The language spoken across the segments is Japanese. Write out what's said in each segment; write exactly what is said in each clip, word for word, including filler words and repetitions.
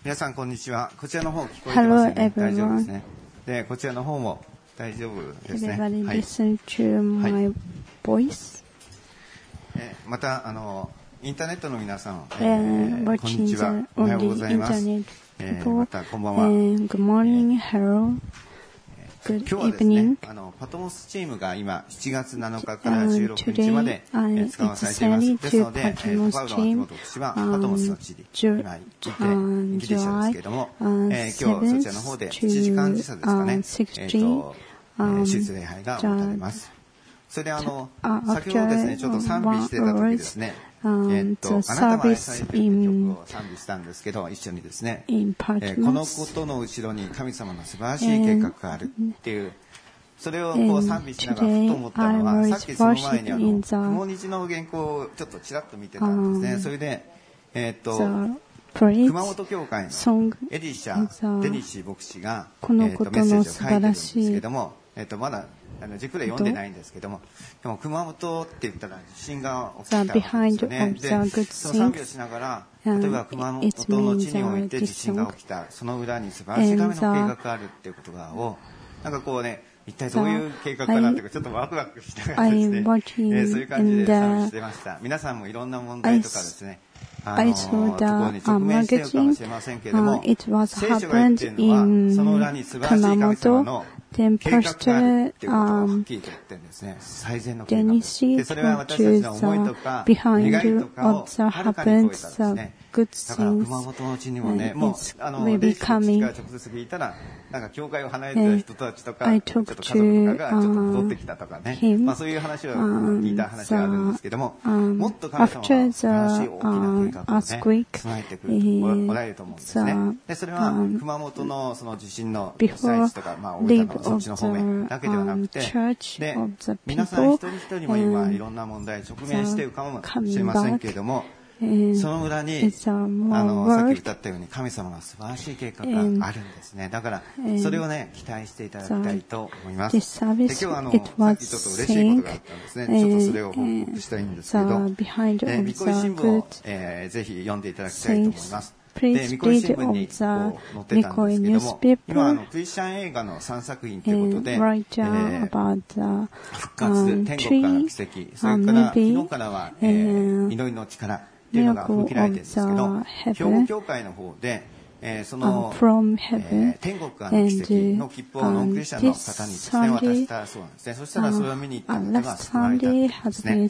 皆さんこんにちは。こちらの方聞こえてますよね。大丈夫ですね。で、こちらの方も大丈夫ですね。 Everybody はい。 listen to my voice. えまたあのインターネットの皆さん、え And ー、こんに watching ちは。 the おはよう on ご the ざいます。 internet えー、 people. またこんばんは。 And good morning, hello. 今 Good 日はですね、 evening. あのパトモスチームが今しちがつなのかからじゅう And ろくにちまで、 today, え uh, 使わ it's されています。 sent です to ので、えー、 Patmos パウロ・秋 team 元牧師はパ on トモスの地に Ju- 今いて、 on ギリシャですけれども、 July えー、今日そちらの方でしちじかん時差ですかね、 uh, えー sixteen とえー、手術礼拝が行われます。それであの、先ほどですね、ちょっと賛美してた時ですね、えー、っと、あなたは愛されている曲を賛美したんですけど、一緒にですね、えー、このことの後ろに神様の素晴らしい計画があるっていう、それをこう賛美しながらふと思ったのは、さっきその前にあの、雲虹の原稿をちょっとちらっと見てたんですね。それで、えー、っと、熊本教会のエリシャ・デニシ牧師が、えー、とメッセージを書いてるんですけども、えー、とまだあのじっくり読んでないんですけども、でも熊本って言ったら地震が起きたわけですよね。で、その賛美をしながら、例えば熊本の地において地震が起きた、その裏に素晴らしいための計画があるっていうことを、なんかこうね、一体どういう計画かなっていうか、ちょっとワクワクしながらですね、えー、そういう感じで賛美してました。皆さんもいろんな問題とかですね、あのところに直面しているかもしれませんけれども、聖書が言っているのは、その裏に素晴らしい神様の計画があるっていうことをはっきりと言ってるんですね。最善の計画。で、それは私たちの思いとか願いとかをはるかに超えたですね。だから熊本の地にもね、もうあのレイチから直接聞いたら、なんか教会を離れてた人たちとか、ちょっと家族とかがちょっと戻ってきたとかね、まあそういう話を聞いた話があるんですけども、もっと神様は素晴らしい大きな計画をね、備えてくるとおられると思うんですね。で、それは熊本のその地震の被災地とか、まあ大分のそっちの方面だけではなくて、で、皆さん一人一人も今いろんな問題直面しているかもしれませんけれども、その裏にあのさっき歌ったように神様の素晴らしい計画があるんですね。だからそれをね期待していただきたいと思います。で今日はあのさっきちょっと嬉しいことがあったんですね。ちょっとそれを報告したいんですけど、えみこい新聞を、えー、ぜひ読んでいただきたいと思います。で、みこい新聞にこう載ってたんですけども、今あのクリスチャン映画のさんさくひんということで、えー、復活、天国からの奇跡、それから昨日からは、えー、祈りの力っていうのが吹きられてるんですけど、兵庫教会の方で、えー、その、えー、天国からの奇跡の切符をノンクリスチャンの方にですね、渡したそうなんですね。そしたらそれを見に行った方が救われたんですね。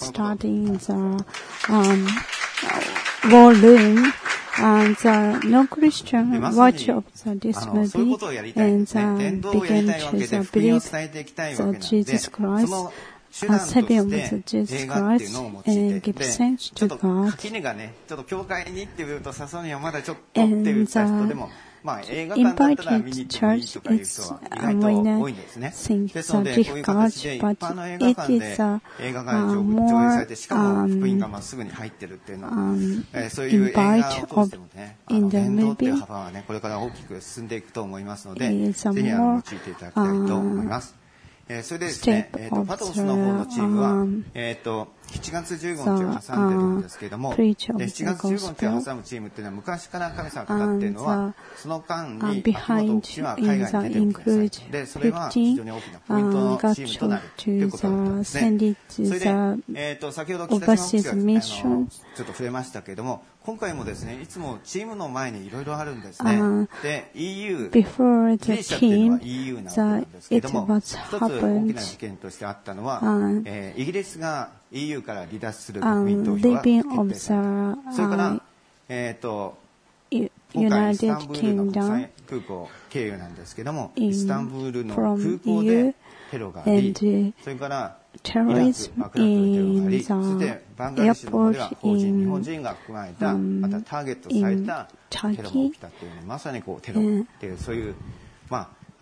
And the non-Christian watch of this movie and uh, began to believe that Jesus Christ, uh, saving with Jesus Christ, and give thanks to God. ちょっと教会にって言うと誘うにはまだちょっとって言った人でも、まあ映画館だったら見に行ってもいいとかいう人は意外と多いんですね。ですのでこういう形で一般の映画館で映画が上映されて、しかも福音がまっすぐに入ってるっていうのは、えー、そういう映画を通してもね、あの伝道っていう幅はねこれから大きく進んでいくと思いますので、ぜひあの用いていただきたいと思います。えー、それでですね、えー、とパトモスの方のチームは、えー、としちがつじゅうごにちを挟んでるんですけれども、でしちがつじゅうごにちを挟むチームっていうのは昔から神様がかかっているのは、その間に秋元牧師は海外に出てください。で、それは非常に大きなポイントのチームとなるということだったんですね。それで、えー、と先ほど北島牧師があのちょっと触れましたけれども、今回もですね、いつもチームの前にいろいろあるんですね。で、イーユー、ギリシャっていうのは イーユー なわけなんですけれども、一つ大きな事件としてあったのは、えー、イギリスが イーユー から離脱する国民投票が決定された。それから、えっと、今回イスタンブールの国際空港経由なんですけども、イスタンブールの空港でテロがあり、それからイラク、バグダッドでテロがあり、そしてバングラデシュの方では法人、日本人が含まれた、またターゲットされたテロが起きたっていうね、まさにこうテロっていう、そういう、まあ、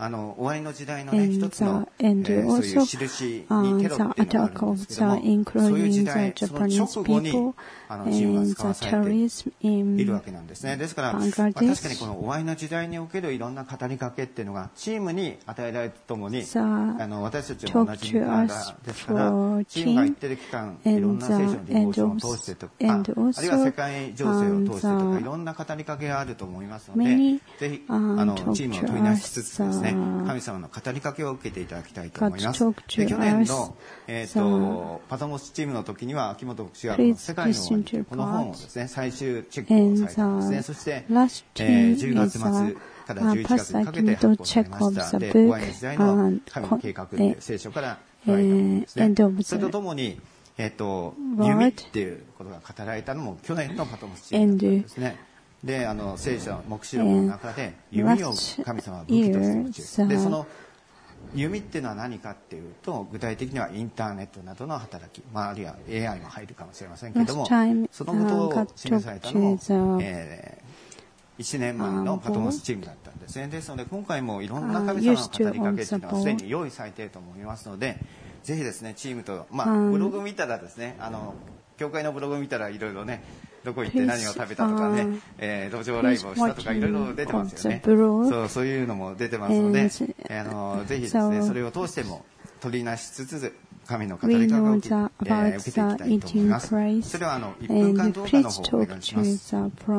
あの終わりの時代のね一つの、えー、そういう印にテロっていうのがあるんですけども、そういう時代その直後にあのチームが使わされているわけなんですね。ですから、まあ、確かにこの終わりの時代におけるいろんな語りかけっていうのがチームに与えられるとともに、あの私たちも同じ身柄ですから、チームが一定期間いろんな聖書のディボーションを通してとか、あるいは世界情勢を通してとかいろんな語りかけがあると思いますので、ぜひあのチームを取りなしつつですね、神様の語りかけを受けていただきたいと思います。で去年の、えー、とパトモスチームの時には秋元牧師が世界の終わりこの本をですね最終チェックをされたんですね。そして、えー、じゅうがつ末からじゅういちがつにかけて発行されました。で終わりの時代の神の計画で聖書から言われたものですね。それとともに、えー、と弓っていうことが語られたのも去年のパトモスチームだったんですね。であの聖書黙示録の中で弓を神様は武器として用いる。でその弓っていうのは何かっていうと具体的にはインターネットなどの働き、まあ、あるいは エーアイ も入るかもしれませんけれども、そのことを示されたのも、えー、いちねんまえのパトモスチームだったんですね。ですので今回もいろんな神様の語りかけっていうのはすでに用意されていると思いますので、ぜひですねチームと、まあ、ブログ見たらですねあの教会のブログ見たらいろいろねどこ行って何を食べたとかね、えー、路上ライブをしたとかいろいろ出てますよね。そう、そういうのも出てますので、あのぜひですねそれを通しても取りなしつつ神の語りかけを受けて、えー、受けていきたいと思います。それはあのいっぷんかん動画の方をお願いします。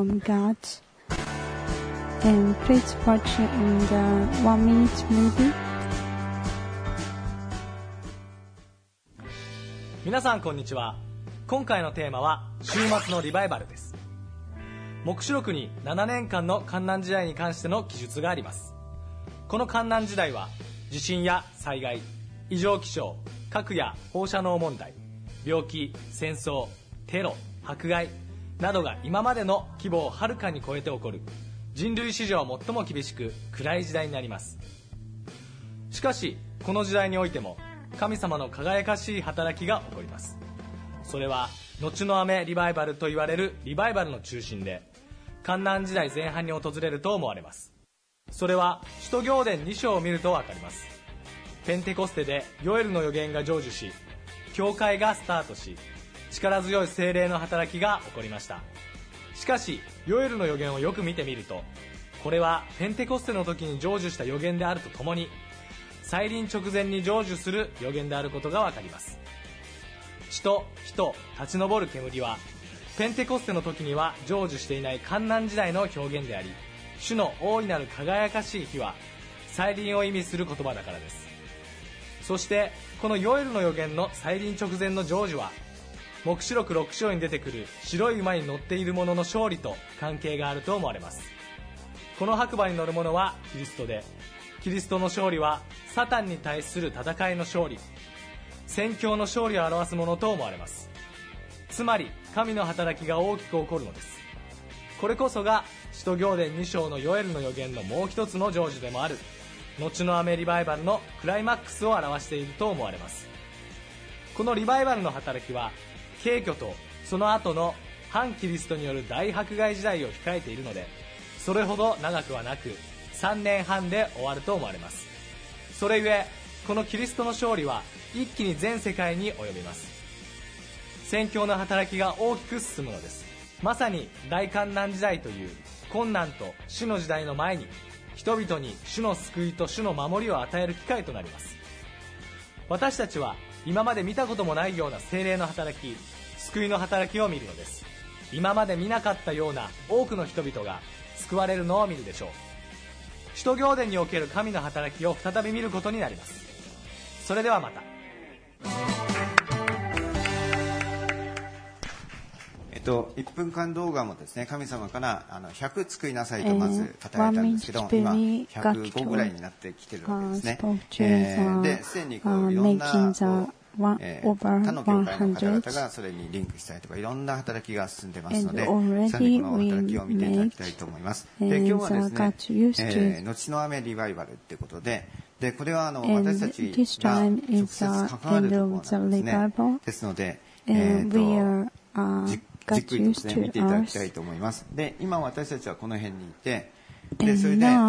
And please watch in the one minute movie. 皆さんこんにちは。今回のテーマは週末のリバイバルです。黙示録にななねんかんの患難時代に関しての記述があります。この患難時代は地震や災害、異常気象、核や放射能問題、病気、戦争、テロ、迫害などが今までの規模をはるかに超えて起こる人類史上最も厳しく暗い時代になります。しかしこの時代においても神様の輝かしい働きが起こります。それは後の雨リバイバルと言われるリバイバルの中心で患難時代前半に訪れると思われます。それは使徒行伝に章を見るとわかります。ペンテコステでヨエルの預言が成就し、教会がスタートし、力強い聖霊の働きが起こりました。しかしヨエルの預言をよく見てみると、これはペンテコステの時に成就した預言であるとともに再臨直前に成就する預言であることがわかります。血と火と立ち上る煙はペンテコステの時には成就していない患難時代の表現であり、主の大いなる輝かしい火は再臨を意味する言葉だからです。そしてこのヨエルの預言の再臨直前の成就は黙示録ろく章に出てくる白い馬に乗っている者の勝利と関係があると思われます。この白馬に乗る者はキリストで、キリストの勝利はサタンに対する戦いの勝利、宣教の勝利を表すものと思われます。つまり神の働きが大きく起こるのです。これこそが使徒行伝に章のヨエルの預言のもう一つの成就でもある後の雨リバイバルのクライマックスを表していると思われます。このリバイバルの働きは軽挙とその後の反キリストによる大迫害時代を控えているので、それほど長くはなくさんねんはんで終わると思われます。それゆえこのキリストの勝利は一気に全世界に及びます。宣教の働きが大きく進むのです。まさに大患難時代という困難と死の時代の前に人々に主の救いと主の守りを与える機会となります。私たちは今まで見たこともないような聖霊の働き、救いの働きを見るのです。今まで見なかったような多くの人々が救われるのを見るでしょう。使徒行伝における神の働きを再び見ることになります。それではまた。 えっと、いっぷんかん動画もですね、神様からあのひゃく救いなさいとまず語られたんですけど、今ひゃくごぐらいになってきてるわけですね。えー、で、すでにこういろんなえー、他の教会の方々がそれにリンクしたりとかいろんな働きが進んでますので、さらにこの働きを見ていただきたいと思います。で、今日はですね、えー、後の雨リバイバルっていうことで、でこれはあの私たちが直接関わるところなんですね。ですので、えー、とじじっくりとですね見ていただきたいと思います。で、今私たちはこの辺にいて、でそれで、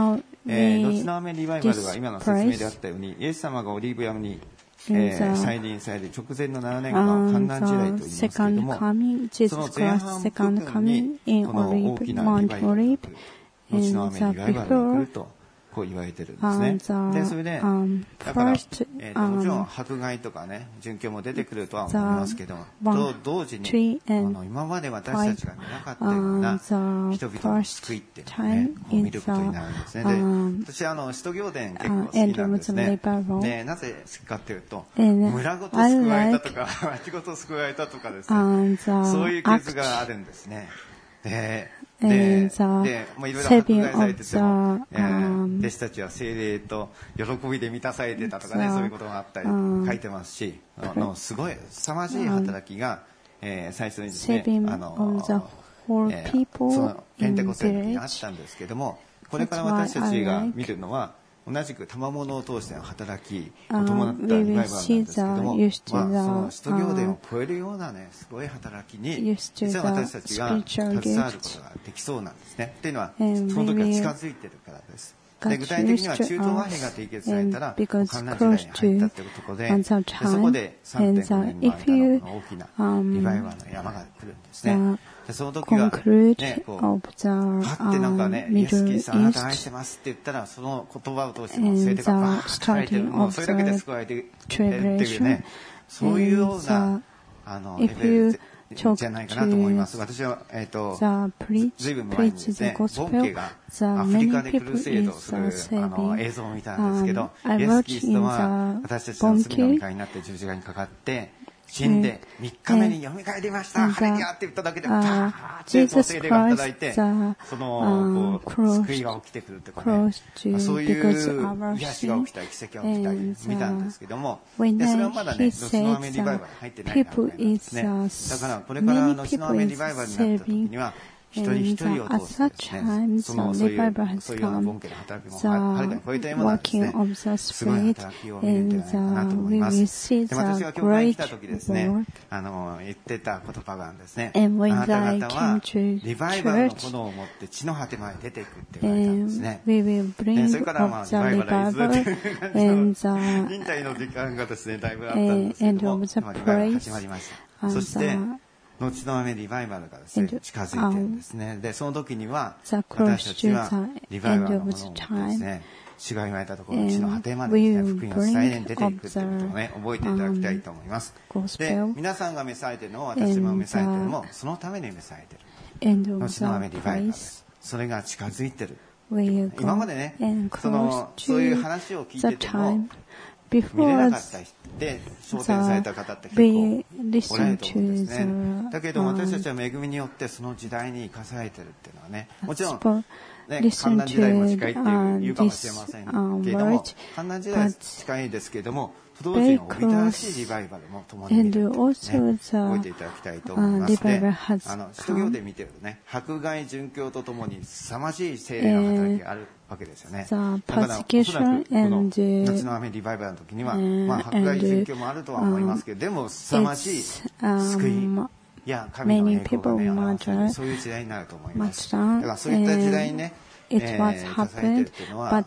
えー、後の雨リバイバルは今の説明であったように、イエス様がオリーブ山に、えー、再臨される直前のななねんかん、患難時代と言いますけれども、その前半部分にこの大きなリバイバルが来る、後の雨リバイバルが来るとこう言われてるんですね。で、それで、だから、えーと、もちろん迫害とかね、殉教も出てくるとは思いますけど、と同時に、あの今まで私たちが見なかったような人々の救いっていうのをね、こう見ることになるんですね。で、私はあの使徒行伝結構好きなんですね。で、なぜ好きかっていうと、村ごと救われたとか、町ごと救われたとかですね、そういうケースがあるんですね。で、で、で、まあ、いろいろ迫害されてても、えー、弟子たちは聖霊と喜びで満たされてたとかね、そういうことがあったり書いてますし、あの、すごい凄まじい働きが、えー、最初にですね、あの、えー、そのペンテコステの時にあったんですけども、これから私たちが見るのは、同じく賜物を通しての働きを伴ったリバイバルなんですけども、まあ、その使徒行伝を超えるようなね、すごい働きに、実は私たちが携わることができそうなんですね。っていうのは、その時が近づいてるからです。で、具体的には中東和平が締結されたら、観覧時代に入ったというところで、でそこで さんてんご 年の間の大きなリバイバルの山が来るんですね。でその時は、ね、こう、はってなんかね、イエス・キリストあなた愛してますって言ったら、その言葉を通しても、それでがバーッと入ってる、もうそれだけで救われてるっていうね、そういうような、あの、レベルじゃないかなと思います。私は、えっと、ずいぶん前にですね、ボンケがアフリカでクルセードをする、あの、映像を見たんですけど、イエス・キリストは私たちの罪の御戒になって十字架にかかって、死んでみっかめによみがえりました、ハレルヤって言っただけで、バーッと聖霊が働いて、その、こう、救いが起きてくるとかね、そういう癒しが起きたり、奇跡が起きたり見たんですけども、でそれはまだね、後の雨リバイバル入ってない段階なんですね。だから、これから後の雨リバイバルになった時には、一人一人を通してですね、その、そういう、そういうようなボンケの働きもはるかに超えたようなですね、すごい働きを見るんじゃないかなと思います。で、私が教会に来た時ですね、あの、言ってた言葉があるんですね。あなた方は、リバイバルの炎を持って地の果てまで出ていくって言われたんですね。で、それからまあ、リバイバルイズっていう感じの、忍耐の時間がですね、だいぶあったんですけども、リバイバル始まりました。そして、後の雨リバイバルがですね、近づいてるんですね。で、その時には、私たちはリバイバルのものを持ってですね、主が言われたところ、地の果てまでですね、福音を伝えに出ていくということをね、覚えていただきたいと思います。で、皆さんが召されているのを私も召されているのも、そのために召されている。後の雨リバイバルです。それが近づいてる。今までね、その、そういう話を聞いてても、見れなかった人で昇天された方って結構おられると思うんですね。だけど私たちは恵みによってその時代に生かされてるっていうのはね、もちろん、ね、観覧時代も近いって言うかもしれませんけれども、観覧時代は近いですけれども、同時におびただしいリバイバルも共に見る、ね、覚えていただきたいと思いますね。あの、使徒行伝見てるとね、迫害殉教とともに凄まじい聖霊の働きがあるわけですよね。だから、おそらくこの夏の雨リバイバルの時には、まあ、迫害殉教もあるとは思いますけど、でも凄まじい救いや神の栄光がね、表される、そういう時代になると思います。だからそういった時代にね、It was happened, but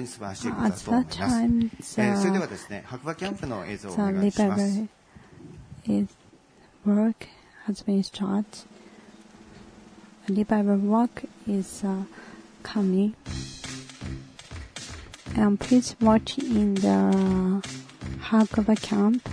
at that time, the, the revival is work has been started. Revival work is uh, coming. And please watch in the Hakaba camp.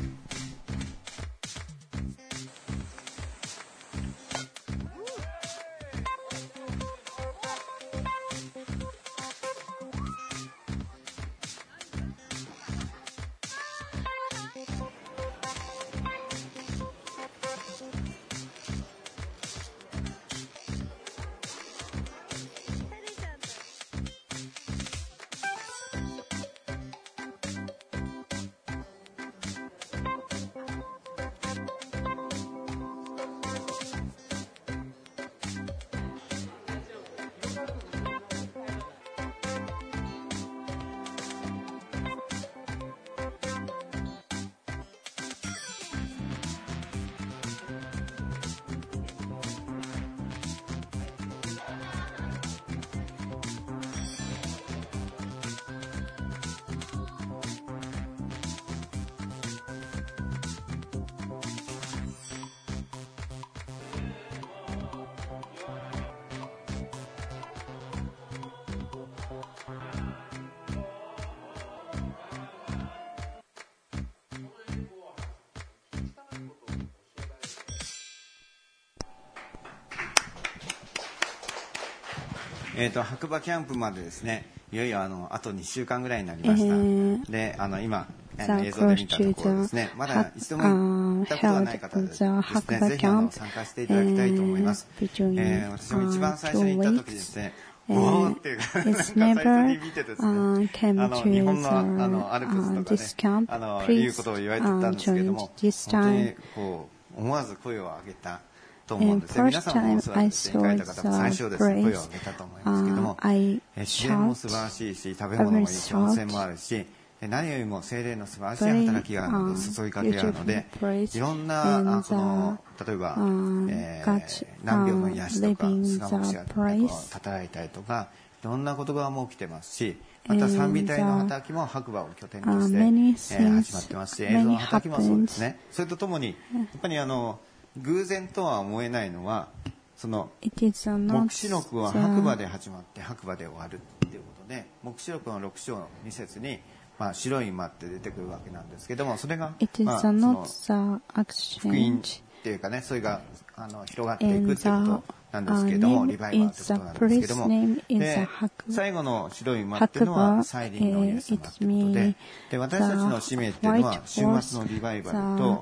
えっと、白馬キャンプまでですね、いよいよあの、あとにしゅうかんぐらいになりました。えー、で、あの、今、映像で見たところですね、まだ一度も行ったことはない方ですね、ぜひあの参加していただきたいと思います。えー、私も一番最初に行った時ですね、おーっていうか、最初に見てですね、あの、日本のあの、アルプスとかね、あの、いうことを言われてたんですけども、本当にこう、思わず声を上げたと思うんですね。皆さんもおそらくですね、行かれた方も最初ですね、声を上げたと思いますけども、自然も素晴らしいし、食べ物もいいし、温泉もあるし、何よりも精霊の素晴らしい働きがあるので、注ぎかけがあるので、いろんな、あその、例えば、えー、難病の癒しとか、菅牧師が働いたりとか、いろんなことがもう起きてますし、また賛美隊の働きも白馬を拠点として、えー、始まってますし、映像の働きもそうですね。それとともに、やっぱりあの、偶然とは思えないのは、その、黙示録は白馬で始まって白馬で終わるっていうことで、黙示録のろく章のに節に、まあ、白い馬って出てくるわけなんですけども、それが、まあ、その福音っていうかね、それがあの広がっていくっていうことなんですけれども、リバイバルってことなんですけども、で、最後の白い馬っていうのは再臨のイエス様っていうことで、で、私たちの使命っていうのは週末のリバイバルと、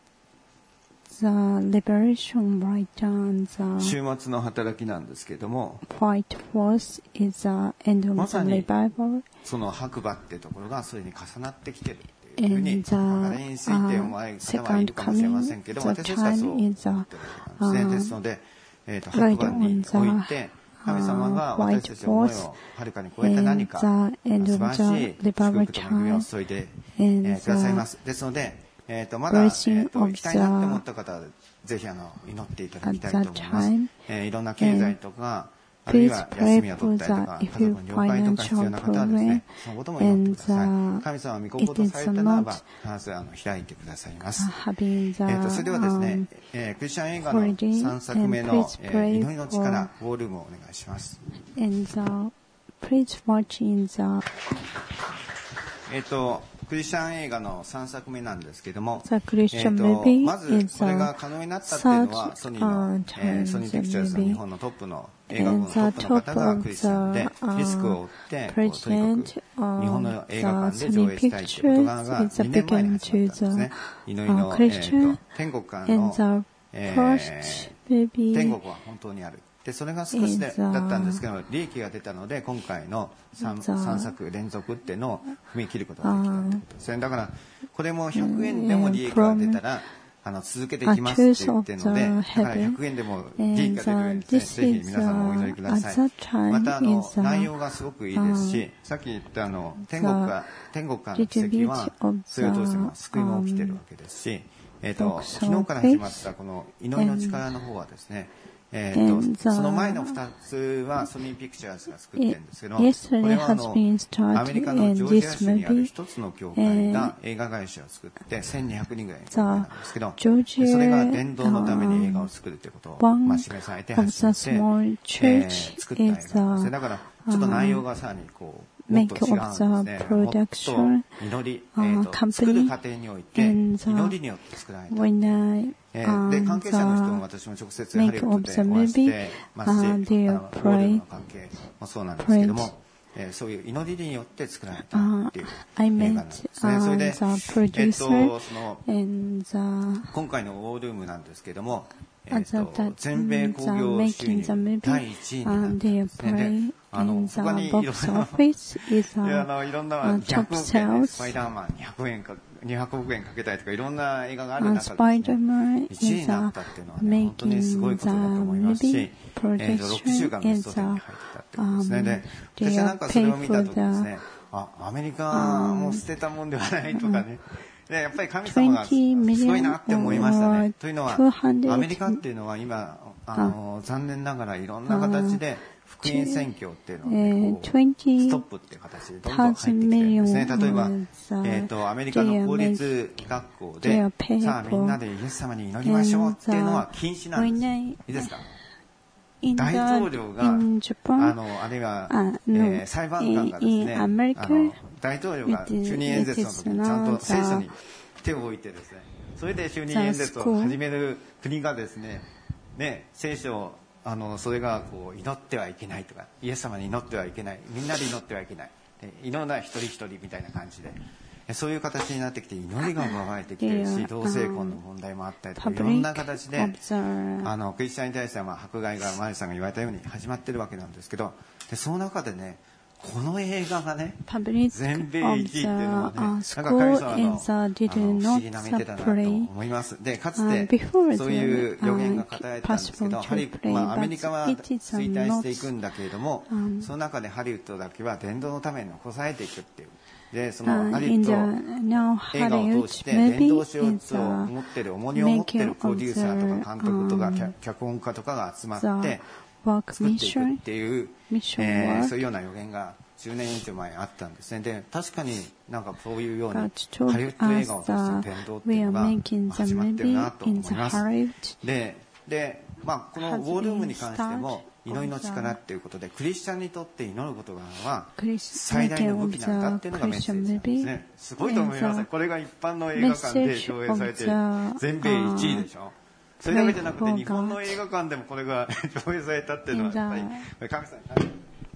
The liberation right down the 週末の働きなんですけれども、 white horse is the end of the revival. その白馬っていうところがそれに重なってきてるっていうふうに、あれについて思われる方はいるかもしれませんけども、私たちはそう思ってるわけなんですね。ですので、えー、と白馬において神様が私たちの思いをはるかに超えた何か素晴らしい祝福と恵みを注いで、えー、くださいます。ですので、えー、とまだ、えー、と行きたいなって思った方はぜひあの祈っていただきたいと思います。えー、いろんな経済とか、あるいは休みを取ったりとか、家族の了解とか必要な方はですね、そのことも祈ってください。神様は御心されたならば、必ずあの開いてくださいます。えー、とそれではですね、えー、クリスチャン映画のさんさくめの、えー、祈りの力、ウォールームをお願いします。えっと、クリスチャン映画のさんさくめなんですけども、えー、とまずこれが可能になったっていうのはソニーの、えー、ソニーピクチャーズの日本のトップの映画部のトップの方がクリスチャンでリスクを負ってこうとにかく日本の映画館で上映したいということがにねんまえに始まったんですね。祈りの、えー、と天国からの、えー、天国は本当にある。でそれが少しでだったんですけど、利益が出たので今回の 3, さんさく連続っていうのを踏み切ることができたということですね。だからこれもひゃくえんでも利益が出たらあの続けていきますって言ってるので、だからひゃくえんでも利益が出るようにですね、ぜひ皆さんもお祈りください。またあの内容がすごくいいですし、さっき言ったあの天国か天国からの奇跡はそれを通して救いも起きてるわけですし、えっと昨日から始まったこの祈りの力の方はですね、えー、とその前のふたつはソニーピクチャーズが作ってるんですけど、これはあのアメリカのジョージア州にある一つの教会が映画会社を作ってせんにひゃくにんぐらいの教会なんですけど、それが伝道のために映画を作るということを、まあ、示されて初めて、えー、作った映画なんですね。だからちょっと内容がさらにこうもっと違うんですね。もっと祈り、えー、と作る過程において祈りによって作られた。えー、で関係者の人も私も直接ハリウッドでお会いしてますし、あのゴールの関係もそうなんですけども、えー、そういう祈りによって作られたっていう映画なんですね。それで、えー、とその今回のウォールームなんですけども、えー、と全米興行収入だいいちいになったんですね。であの他にいろんなあのいろんなひゃくおくえんでスパイダーマンにひゃくえんかにひゃくおくえんかけたりとかいろんな映画がある中で、ね、いちいになったっていうのは、ね、本当にすごいことだと思いますし、えー、とろくしゅうかんベストテンに入ってたってことですね。で私はなんかそれを見たときですね、あアメリカも捨てたもんではないとかね、でやっぱり神様がすごいなって思いましたね。というのはアメリカっていうのは今あの残念ながらいろんな形で福音宣教っていうのを、ね、こうストップっていう形でどんどん入ってきてるんですね。例えば、えー、とアメリカの公立学校でさあみんなでイエス様に祈りましょうっていうのは禁止なんです。いいですか？大統領があのあるいは、えー、裁判官がですね、あの大統領が就任演説の時にちゃんと聖書に手を置いてですね、それで就任演説を始める国がですね、ね聖書をあのそれがこう祈ってはいけないとか、イエス様に祈ってはいけない、みんなで祈ってはいけない、祈るのは一人一人みたいな感じで、そういう形になってきて、祈りが奪われてきてるし、同性婚の問題もあったりとか、いろんな形であのクリスチャンに対しては、まあ、迫害がマリさんが言われたように始まってるわけなんですけど、でその中でね、この映画がね、全米いちいっていうのはね、なんか神様のあの不思議な見てたなと思います。でかつてそういう予言が語られたんですけど、ハリまあ、アメリカは衰退していくんだけれども、その中でハリウッドだけは伝道のために残されていくっていう。でそのハリウッド映画を通して伝道しようと思ってる、重荷を持ってるプロデューサーとか監督とか脚本家とかが集まって作っていくっていう、えー、そういうような予言がじゅうねん以上前あったんですね。で確かになんかそういうようにハリウッド映画を通して伝道っていうのが始まってるなと思います。でで、まあ、このウォールームに関しても祈りの力っていうことで、クリスチャンにとって祈ることがは最大の武器なんだっていうのがメッセージなんですね。すごいと思います。これが一般の映画館で上映されて全米いちいでしょ。それだけじゃなくて日本の映画館でもこれが上映されたっていうのはやっぱりこれ神様に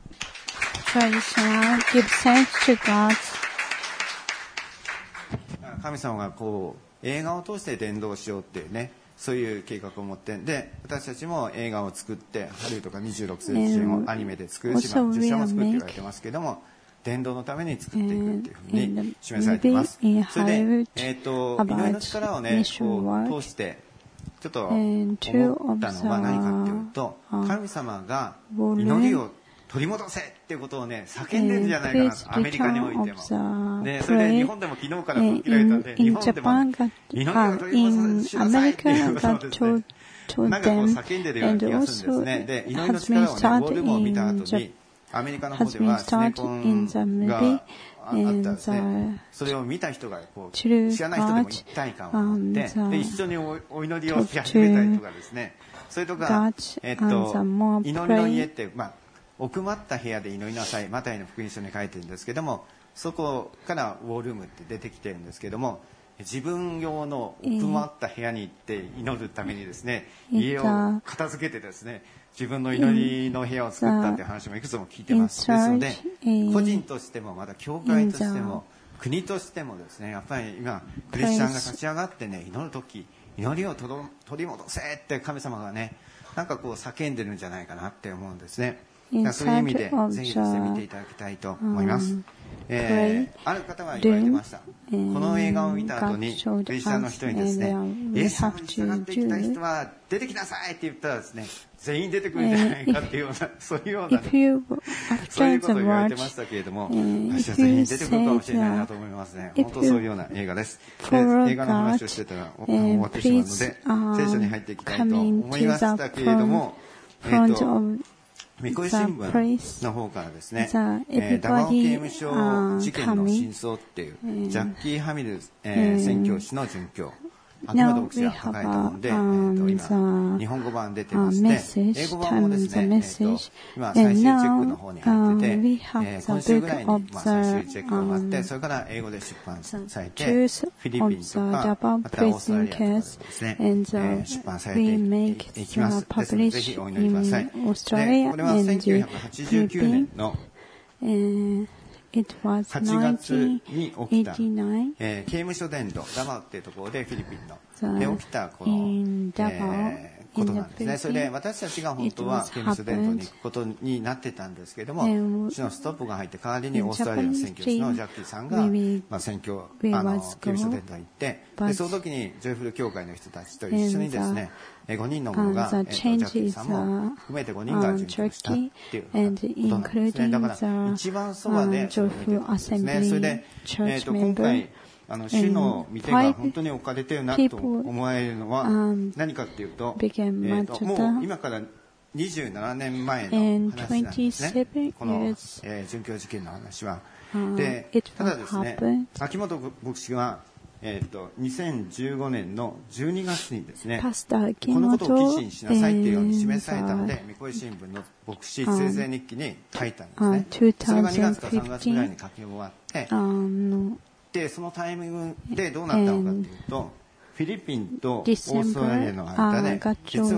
神様がこう映画を通して伝道しようっていうね、そういう計画を持って、で私たちも映画を作ってハリウッドがにじゅうろくせいじをアニメで作るし、まあ、実写も作って言われてますけども、伝道のために作っていくっていうふうに示されています。それで、えー、と祈りの力をねこう通してちょっと思ったのは何かっていうと、神様が祈りを取り戻せっていうことをね叫んでるんじゃないかなと、アメリカにおいても。でそれで日本でも昨日から吹きられたんで、日本でも祈りを取り戻しなさいっていうことをですね、なんかこう叫んでるような気がするんですね。で祈りの力をねウォールームを見た後にアメリカの方ではシネコンがあったんですね。それを見た人がこう知らない人でも一体感を持ってで一緒にお祈りをし始めたりとかですね、それとか、えっと、祈りの家って、まあ奥まった部屋で祈りなさい、マタイの福音書に書いてるんですけども、そこからウォールームって出てきてるんですけども、自分用の奥まった部屋に行って祈るためにですね、家を片付けてですね、自分の祈りの部屋を作ったっていう話もいくつも聞いてます。ですので個人としてもまた教会としても国としてもですね、やっぱり今クリスチャンが立ち上がってね祈るとき、祈りを取り戻せって神様がねなんかこう叫んでるんじゃないかなって思うんですね。そういう意味でぜひですね見ていただきたいと思います。えー、ある方は言われてました。この映画を見た後にクリスチャンの人にですね、イエス様に従っていきたい人は出てきなさいって言ったらですね、全員出てくるんじゃないかっていうようなそういうような、ね、そういうことを言われてましたけれども、私は全員出てくるかもしれないなと思いますね。本当そういうような映画です。で映画の話をしてたら終わってしまうので聖書に入っていきたいと思いましたけれども、えーと三越新聞の方からですね、えー、ダバオ刑務所事件の真相っていうジャッキー・ハミル、えー、宣教師の殉教、秋元牧師が書かれた本で、えー、と今日本語版出てまして、英語版もですね、えー、と今最終チェックの方に入ってて、えー、今週ぐらいにまあ最終チェックが終わって、それから英語で出版されてフィリピンとかまたオーストラリアとかでですね、えー、出版されていきます。ですのでぜひお祈りください。でこれはせんきゅうひゃくはちじゅうきゅうねんのはちがつに起きた、えー、刑務所伝道ダバオっていうところでフィリピンので起きたこの、えー、ことなんですね。それで私たちが本当は刑務所伝道に行くことになってたんですけれども、うちのストップが入って代わりにオーストラリアの宣教師のジャッキーさんが、まあ、宣教あの刑務所伝道に行ってでその時にジョイフル教会の人たちと一緒にですねごにんの者が、えー、とジャッキーさんも含めてごにんが殉教したっていうことなんですね。だから一番そばでそれを見てるんですね。それで、えー、と今回あの主の御手が本当に置かれてるなと思われるのは何かっていうと、えー、ともう今からにじゅうななねんまえの話なんですね。この、えー、殉教事件の話は。でただですね、秋元牧師はえー、とにせんじゅうごねんのじゅうにがつにですね、このことを記事にしなさいというように示されたので、三越新聞の牧師生前日記に書いたんですね。それがにがつかさんがつぐらいに書き終わって、でそのタイミングでどうなったのかというと、フィリピンとオーストラリアの間で実は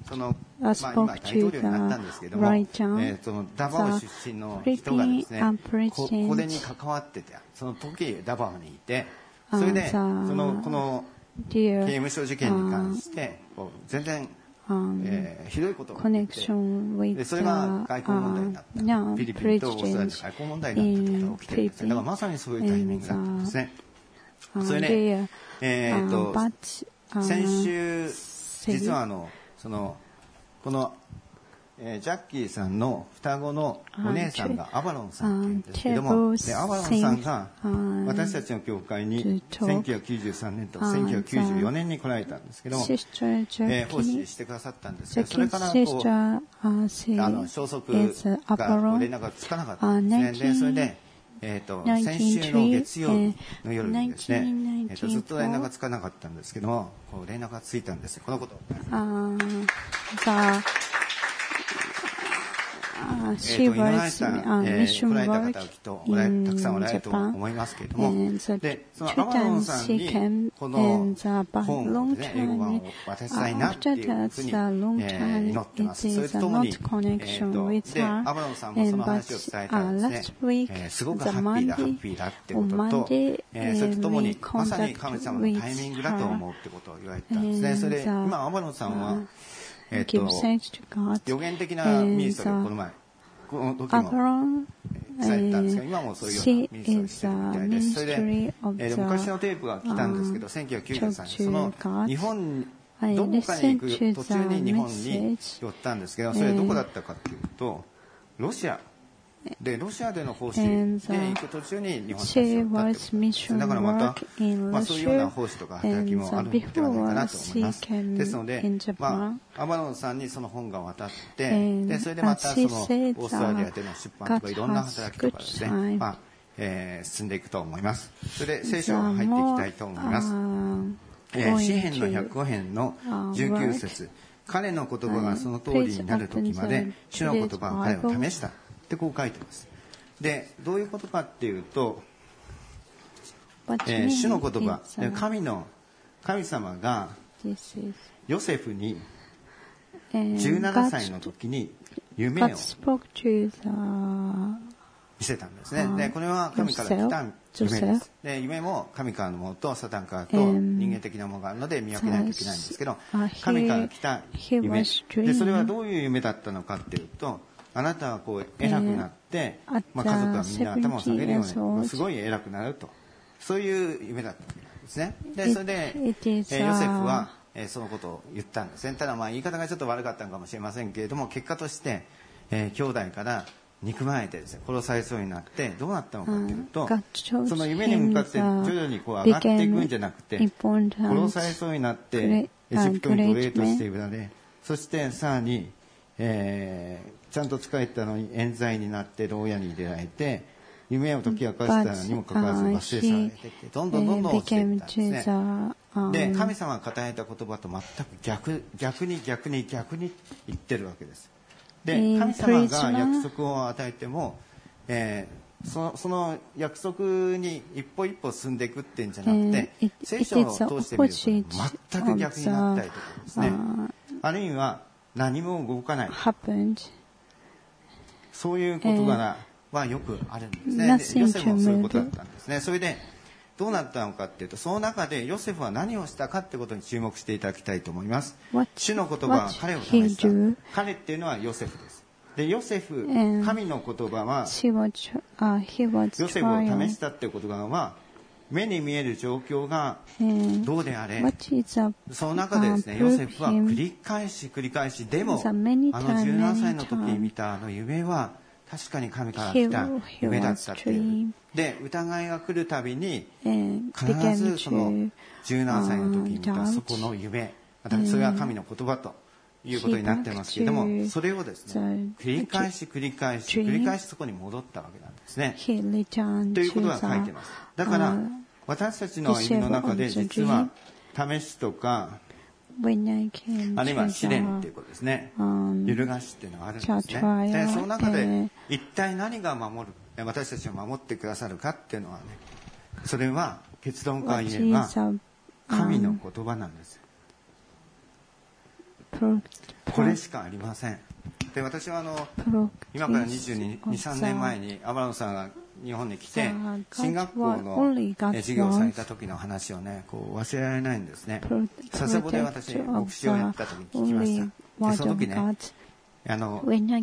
その、まあ、今大統領になったんですけども、えー、そのダバオ出身の人がですね、こ, これに関わってて、その時ダバオにいて、それでそのこの刑務所事件に関してこう全然、えー、ひどいことが起きて、でそれが外交問題になった。フィリピンとオーストラリアの外交問題になったことが起きてるんですね。だからまさにそういうタイミングだったんですね。それで、えー、と先週実はあのそのこの、えー、ジャッキーさんの双子のお姉さんがアバロンさんって言うんですけども、でアバロンさんが私たちの教会にせんきゅうひゃくきゅうじゅうさんねんとせんきゅうひゃくきゅうじゅうよねんに来られたんですけども、えー、奉仕してくださったんですけど、それからこうあの消息が連絡がつかなかったんですね。でそれでえー、と先週の月曜日の夜にですね、えー、とずっと連絡がつかなかったんですけども、こう連絡がついたんです。このこと。ああ。えー、と今井さん、えー、来られた方はきっとたくさんおられると思いますけれども、でそのアバロンさんにこの本を、ね、英語版を渡したいなっていうふうに、えー、祈ってます。それとともに、えー、とでアバロンさんもその話を伝えたらですね、えー、すごくハッピーだハッピーだってことと、えー、それとともにまさに神様のタイミングだと思うってことを言われたんですね。それで今アバロンさんはえっと、予言的なミニストリーをこの前、この時もされたんですが、今もそういうようなミニストリーしてるみたいです。それで、えー、昔のテープが来たんですけど、せんきゅうひゃくきゅうじゅうさんねん、その日本、どこかに行く途中に日本に寄ったんですけど、それどこだったかっていうと、ロシア。でロシアでの奉仕で行く途中に日本に立ったってことです。だからまた、まあ、そういうような奉仕とか働きもあるんではないかなと思います。ですので、まあ、アバロンさんにその本が渡って、でそれでまたそのオーストラリアでの出版とかいろんな働きとかですね、まあえー、進んでいくと思います。それで聖書に入っていきたいと思います。えー、詩編のひゃくごへんのじゅうきゅう節、彼の言葉がその通りになる時まで主の言葉は彼を試したってこう書いてます。でどういうことかっていうと、えー、主の言葉、神の神様がヨセフにじゅうななさいの時に夢を見せたんですね。でこれは神から来た夢です。で夢も神からのものとサタンからと人間的なものがあるので見分けないといけないんですけど、神から来た夢で、それはどういう夢だったのかっていうと、あなたはこう偉くなって、まあ、家族はみんな頭を下げるようにすごい偉くなると、そういう夢だったわけなんですね。でそれで、えー、ヨセフは、えー、そのことを言ったんですね。ただまあ言い方がちょっと悪かったのかもしれませんけれども、結果として、えー、兄弟から憎まれてですね、殺されそうになってどうなったのかというと、その夢に向かって徐々にこう上がっていくんじゃなくて、殺されそうになってエジプトに奴隷として売られ、そしてさらにえー、ちゃんと仕えたのに冤罪になって牢屋に入れられて、夢を解き明かしたのにもかかわらず罰せされていって、どんどんどんどん落ちていったんですね。で神様が語った言葉と全く逆逆に逆に逆に言ってるわけです。で神様が約束を与えても、えー、そ, その約束に一歩一歩進んでいくっていうんじゃなくて、聖書を通してみると全く逆になったりとかですね、あるいは何も動かない、そういう事柄はよくあるんですね。ヨセフもそういうことだったんですね。それでどうなったのかっていうと、その中でヨセフは何をしたかってことに注目していただきたいと思います。主の言葉は彼を試した。彼っていうのはヨセフです。でヨセフ、神の言葉はヨセフを試したっていうことは、目に見える状況がどうであれ、その中でですね、ヨセフは繰り返し繰り返し、でもあのじゅうななさいの時に見たあの夢は確かに神から来た夢だったっていう。で疑いが来るたびに必ずそのじゅうななさいの時に見たそこの夢、またそれは神の言葉ということになってますけれども、それをですね繰り返し繰り返し繰り返しそこに戻ったわけなんですね。ということが書いてます。だから私たちの歩みの中で実は試しとか、あるいは試練っていうことですね、揺るがしっていうのがあるんですね。でその中で一体何が守る、私たちを守ってくださるかっていうのはね、それは結論から言えば神の言葉なんです。 これしかありません。で、私はあの今からにじゅうに、にじゅうさんねんまえにアブラムさんが日本に来て進学校の授業をされた時の話をね、こう忘れられないんですね。佐世保で私牧師をやった時に聞きました。でその時ね、あの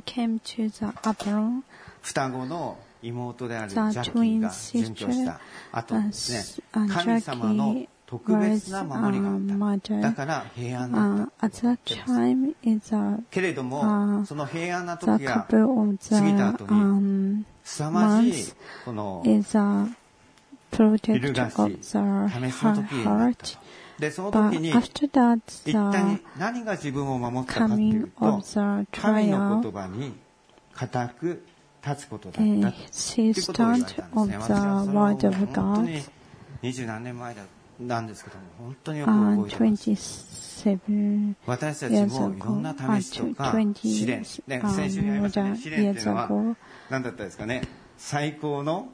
双子の妹であるジャッキーが殉教した後ですね、神様の特別な守りがあった。だから平安だった。けれども、その平安な時が過ぎた後に、凄まじいこのビルガシ、試しの時になった。で、その時に、一体何が自分を守ったかというと、神の言葉に固く立つことだったということを言われたんですね。私はそれを本当に二十何年前なんですけども、本当によく覚えてます。私たちもいろんな試しとか試練、ね、先週にありましたね、試練っていうのは何だったですかね、最高の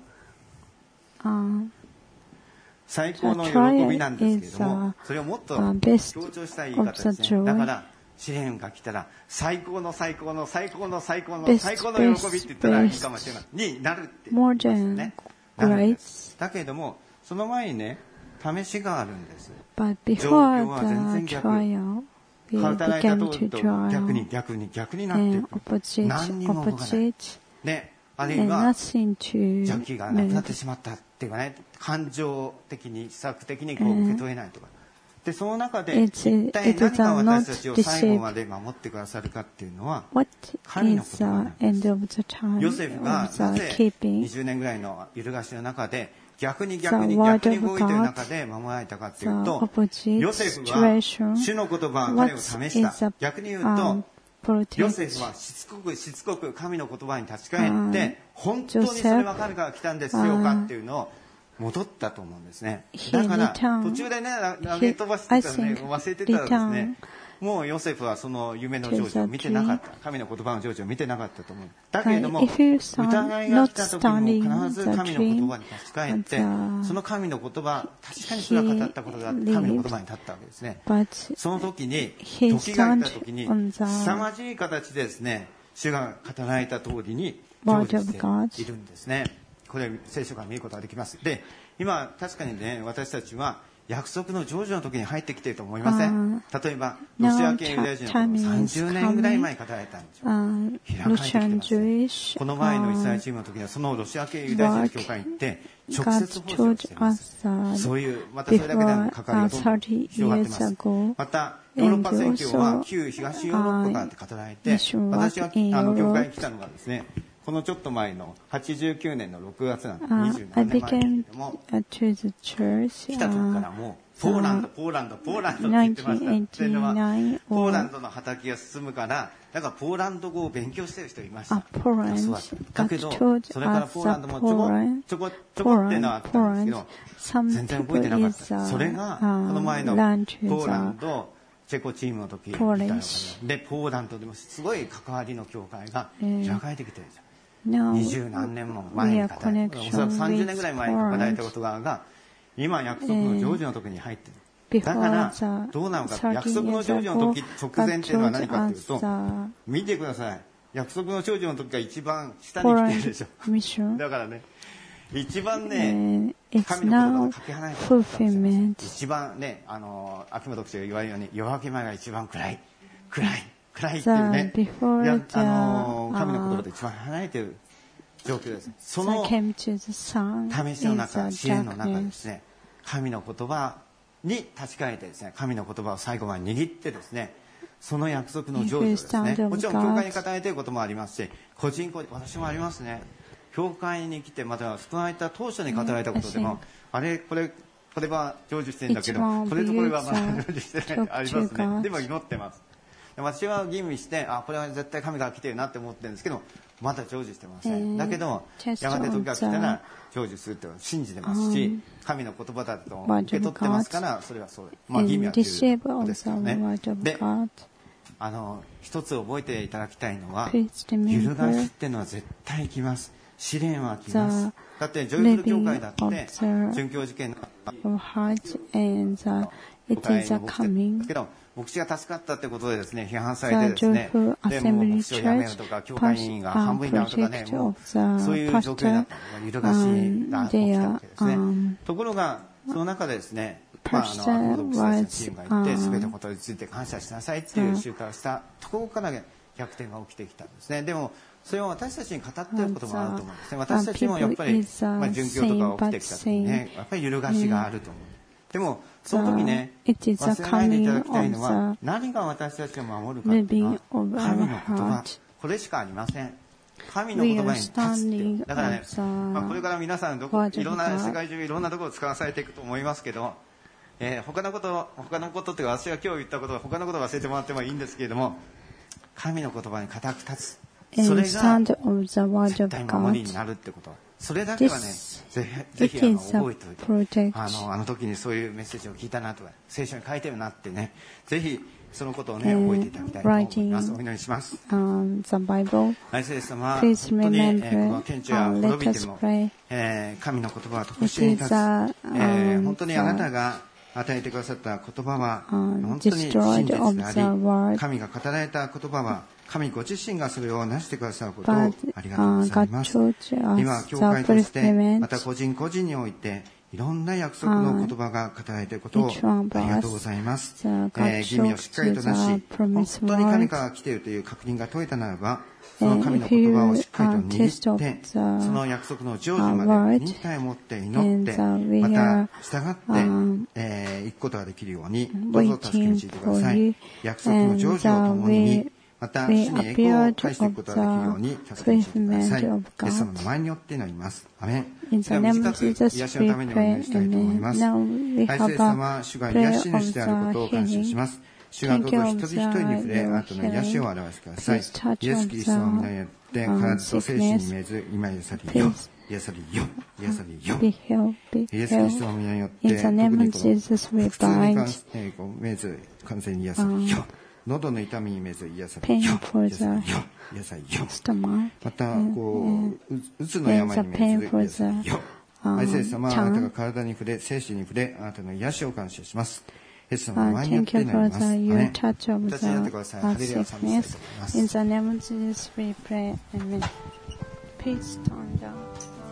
最高の喜びなんですけれども、それをもっと強調した言い方ですね。だから試練が来たら最高の最高の最高の最高の最高の喜びって言ったらいいかもしれないになるって言うんですね。だけれどもその前にね、試しがあるんです。状況は全然逆。働いた通りと逆に逆に逆になっていく。何にも動かない。で、あるいはジャッキーがなくなってしまったっていうかね、感情的に施策的にこう受け取れないとか。で、その中で一体何が私たちを最後まで守ってくださるかっていうのは神の言葉なんです。ヨセフがなぜにじゅうねんぐらいの揺るがしの中で逆に逆に逆に動いている中で守られたかというと、ヨセフは主の言葉は彼を試した。逆に言うと、ヨセフはしつこくしつこく神の言葉に立ち返って、本当にそれは彼から来たんですよかっていうのを戻ったと思うんですね。だから途中でね、投げ飛ばしてたらね、忘れてたらですね、もうヨセフはその夢の成就を見てなかった。神の言葉の成就を見てなかったと思う。だけれども、疑いが来た時にも必ず神の言葉に立ち返って、その神の言葉、確かにそれは語ったことだって神の言葉に立ったわけですね。その時に、時が来た時に、凄まじい形でですね、主が語られた通りに成就しているんですね。これ聖書から見ることができます。で、今確かにね、私たちは約束の成就の時に入ってきていると思いません？例えばロシア系ユダヤ人のさんじゅうねんぐらい前に語られたんですよ。開かれてきてます、ね、この前のイスラエルチームの時にはそのロシア系ユダヤ人の教会に行って直接奉仕をしています。そういうまたそれだけでも関わりがどんどん広がってます。またヨーロッパ宣教は旧東ヨーロッパからって語られて、私があの教会に来たのがですね、このちょっと前のはちじゅうきゅうねんのろくがつなんでにじゅうななねんまえですけども、来た時からもうポーランドポーランドポーランドって言ってました。というのはポーランドの畑が進むからだからポーランド語を勉強してる人いました。そうだった。だけどそれからポーランドもちょこちょこちょこっていうのはあったんですけど全然覚えてなかった。それがこの前のポーランドチェコチームの時みたいな感じでポーランドでもすごい関わりの教会が開かれてきてるんですよ。二十何年も前に語られた、おそらくさんじゅうねんぐらい前に語られたことが今約束の成就の時に入っている。だからどうなのか、約束の成就の時直前っていうのは何かというと、見てください、約束の成就の時が一番下に来てるでしょ。だからね、一番ね、神の言葉とかけ離れてるんですよ。一番ね、あの秋元牧師が言われるように夜明け前が一番暗い暗い暗いっていうね、いやあの神の言葉と一番離れている状況です。その試しの中、試練の中ですね、神の言葉に立ち返ってですね、神の言葉を最後まで握ってですね、その約束の成就ですね。もちろん教会に語られていることもありますし、個人個人私もありますね。教会に来てまた救われた当初に語られたことでも、あれこれこれは成就してるんだけど、これとこれはまだ成就してないありますね。でも祈ってます。私は吟味して、あ、これは絶対神が来てるなって思ってるんですけど、まだ成就してません。だけど、やがて時が来たら成就すると信じてますし、神の言葉だと受け取ってますから、それはそう。まあ、吟味はということですよね。で、あの、一つ覚えていただきたいのは、揺るがしっていうのは絶対来ます。試練は来ます。だって、ジョイフル教会だって、殉教事件の of heart, and uh, it is a coming. けど牧師が助かったってことでですね、批判されてですね、でもう牧師を辞めるとか、教会員が半分になるとかね、もうそういう状況になったのが揺るがしが起きたわけですね。ところがその中でですね、まあ、あの牧師たちのチームがいて、すべてのことについて感謝しなさいっていう集会をしたところから逆転が起きてきたんですね。でもそれを私たちに語っていることもあると思うんですね。私たちもやっぱり、まあ、殉教とかが起きてきた時にね、やっぱり揺るがしがあると思う。でもその時ね、忘れないでいただきたいのは、何が私たちを守るかっていうのは神の言葉、これしかありません。神の言葉に立つっていう。だからね、まあ、これから皆さんどこいろんな世界中いろんなところを使わされていくと思いますけど、えー、他のこと他のことっていうか、私が今日言ったことは他のことを忘れてもらってもいいんですけれども、神の言葉に固く立つ、それが絶対守りになるってこと、それだけはね、ぜひぜひあの覚えておいて、あのあの時にそういうメッセージを聞いたなとか、聖書に書いてるなってね、ぜひそのことをね覚えていただきたいと思います。お祈りします。愛する様、本当に、えー、この天地が滅びても、えー、神の言葉は常しえに立つ、えー、本当にあなたが与えてくださった言葉は本当に真実であり、神が語られた言葉は神ご自身がそれをなしてくださることをありがとうございます。今教会としてまた個人個人においていろんな約束の言葉が語られていることをありがとうございます。えー、義味をしっかりとなし、本当に神から来ているという確認が取れたならば、その神の言葉をしっかりと握って、その約束の成就まで忍耐を持って祈って、また従って、えー、行くことができるようにどうぞ助け導いてください。約束の成就を共に、また主に栄光を返していくことができるように助け導いてください。イエス様の名前によって祈ります。アメン。では短く癒しのためにお願いしたいと思います。愛する様、主が癒し主であることを感謝します。主がどうぞ一人一人に触れ、あなたの癒しを表してください。イエス・キリストの皆によって体と精神に見えず今癒されよ、癒されよ、癒されよ。イエス・キリストの皆によって特にこの腹痛に関して見えず完全に癒されよ。喉の痛みに見えず癒されよ、癒されよ、癒されよ。またこううつの病に見えず癒されよ。愛する様、あなたが体に触れ、精神に触れ、あなたの癒しを感謝します。イエス様の前によって祈ります。アメン。お立ちになってください。ハレルヤを賛美したいと思います。In the name of Jesus we pray. Amen. Please stand up.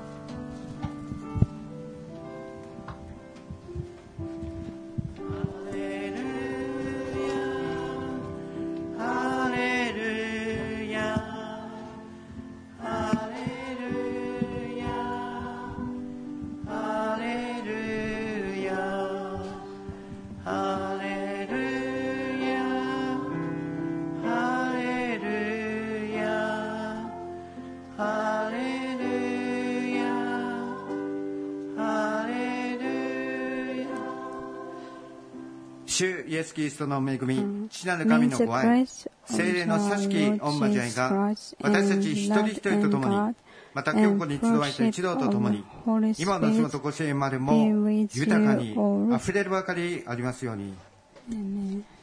主イエス・キリストの恵み、父なる神のご愛、聖霊の親しき御交わりが私たち一人一人と共に、また今日ここに集われた一同と共に、今のそのとこしえまでも豊かにあふれるばかりありますように。